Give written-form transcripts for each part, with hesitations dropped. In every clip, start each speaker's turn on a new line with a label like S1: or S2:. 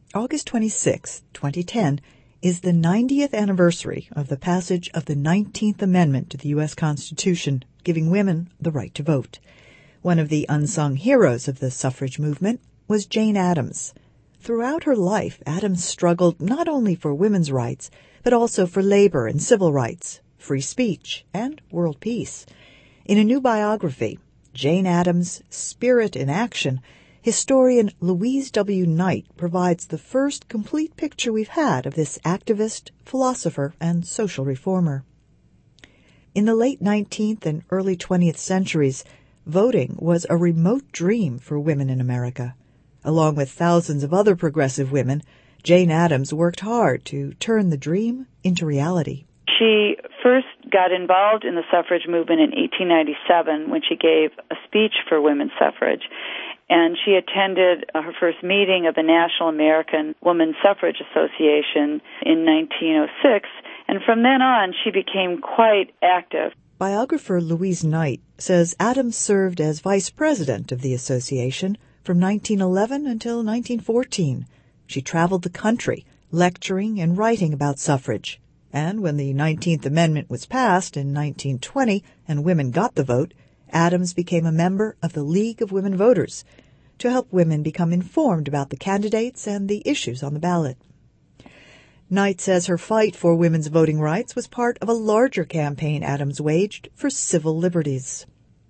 S1: August 26, 2010, is the 90th anniversary of the passage of the 19th Amendment to the U.S. Constitution, giving women the right to vote. One of the unsung heroes of the suffrage movement was Jane Addams. Throughout her life, Addams struggled not only for women's rights, but also for labor and civil rights, free speech, and world peace. In a new biography, Jane Addams' Spirit in Action, historian Louise W. Knight provides the first complete picture we've had of this activist, philosopher, and social reformer. In the late 19th and early 20th centuries, voting was a remote dream for women in America. Along with thousands of other progressive women, Jane Addams worked hard to turn the dream into reality.
S2: She first got involved in the suffrage movement in 1897 when she gave a speech for women's suffrage. And she attended her first meeting of the National American Woman Suffrage Association in 1906, and from then on she became quite active.
S1: Biographer Louise Knight says Addams served as vice president of the association from 1911 until 1914. She traveled the country, lecturing and writing about suffrage. And when the 19th Amendment was passed in 1920 and women got the vote, Addams became a member of the League of Women Voters to help women become informed about the candidates and the issues on the ballot. Knight says her fight for women's voting rights was part of a larger campaign Addams waged for civil liberties.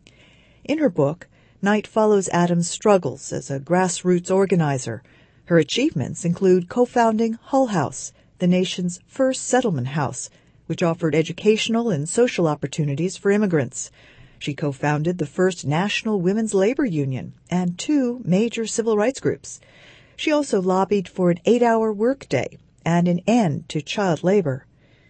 S1: In her book, Knight follows Addams' struggles as a grassroots organizer. Her achievements include co-founding Hull House, the nation's first settlement house, which offered educational and social opportunities for immigrants. She co-founded the first national women's labor union and 2 major civil rights groups. She also lobbied for an 8-hour workday and an end to child labor.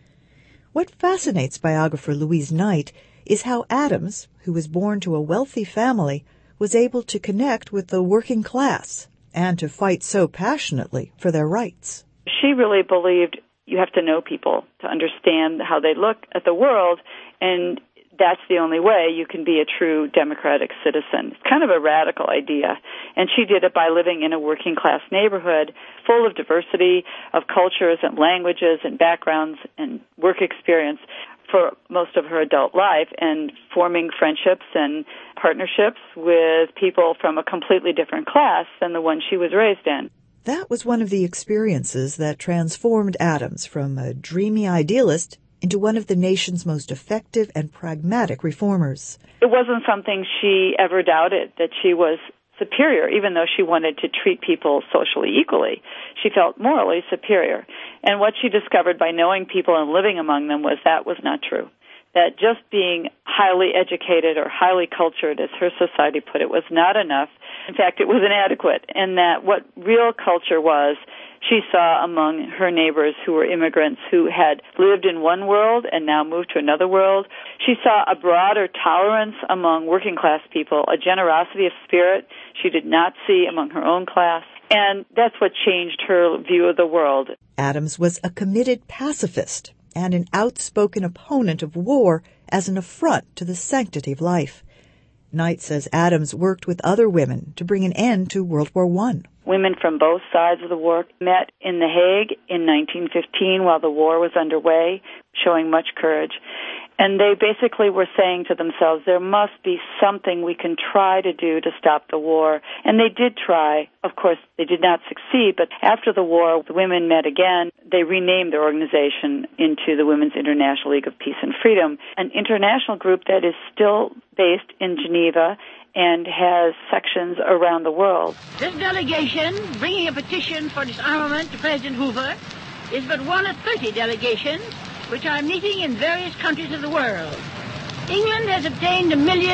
S1: What fascinates biographer Louise Knight is how Addams, who was born to a wealthy family, was able to connect with the working class and to fight so passionately for their rights.
S2: She really believed you have to know people to understand how they look at the world, and that's the only way you can be a true democratic citizen. It's kind of a radical idea. And she did it by living in a working class neighborhood full of diversity of cultures and languages and backgrounds and work experience for most of her adult life, and forming friendships and partnerships with people from a completely different class than the one she was raised in.
S1: That was one of the experiences that transformed Addams from a dreamy idealist into one of the nation's most effective and pragmatic reformers.
S2: It wasn't something she ever doubted, that she was superior, even though she wanted to treat people socially equally. She felt morally superior. And what she discovered by knowing people and living among them was that was not true. That just being highly educated or highly cultured, as her society put it, was not enough. In fact, it was inadequate. And that what real culture was, she saw among her neighbors who were immigrants who had lived in one world and now moved to another world. She saw a broader tolerance among working class people, a generosity of spirit she did not see among her own class. And that's what changed her view of the world.
S1: Addams was a committed pacifist and an outspoken opponent of war as an affront to the sanctity of life. Knight says Addams worked with other women to bring an end to World War I.
S2: Women from both sides of the war met in The Hague in 1915 while the war was underway, showing much courage. And they basically were saying to themselves, there must be something we can try to do to stop the war. And they did try. Of course, they did not succeed, but after the war, the women met again. They renamed their organization into the Women's International League of Peace and Freedom, an international group that is still based in Geneva and has sections around the world.
S3: This delegation, bringing a petition for disarmament to President Hoover, is but one of 30 delegations which are meeting in various countries of the world. England has obtained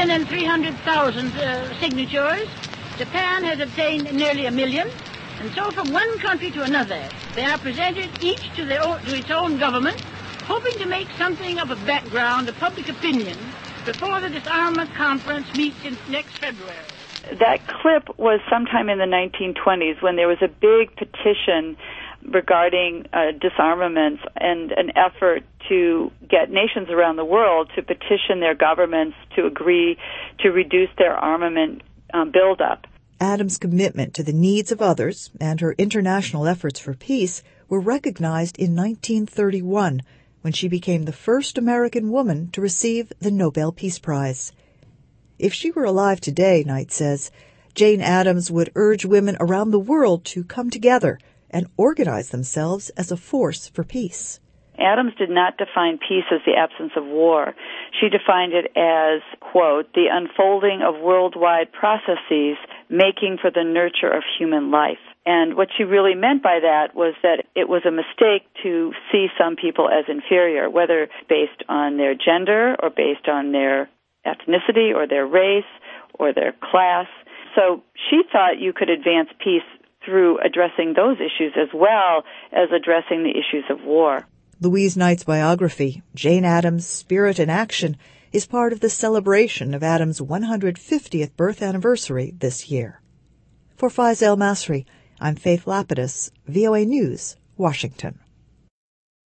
S3: 1,300,000 signatures. Japan has obtained nearly 1 million. And so from one country to another, they are presented each to its own government, hoping to make something of a background of public opinion before the disarmament conference meets next February.
S2: That clip was sometime in the 1920s when there was a big petition regarding disarmaments and an effort to get nations around the world to petition their governments to agree to reduce their armament buildup.
S1: Adams' commitment to the needs of others and her international efforts for peace were recognized in 1931 when she became the first American woman to receive the Nobel Peace Prize. If she were alive today, Knight says, Jane Addams would urge women around the world to come together and organize themselves as a force for peace.
S2: Addams did not define peace as the absence of war. She defined it as, quote, the unfolding of worldwide processes making for the nurture of human life. And what she really meant by that was that it was a mistake to see some people as inferior, whether based on their gender or based on their ethnicity or their race or their class. So she thought you could advance peace through addressing those issues as well as addressing the issues of war.
S1: Louise Knight's biography, Jane Addams' Spirit in Action, is part of the celebration of Addams' 150th birth anniversary this year. For Faiz El Masri, I'm Faith Lapidus, VOA News, Washington.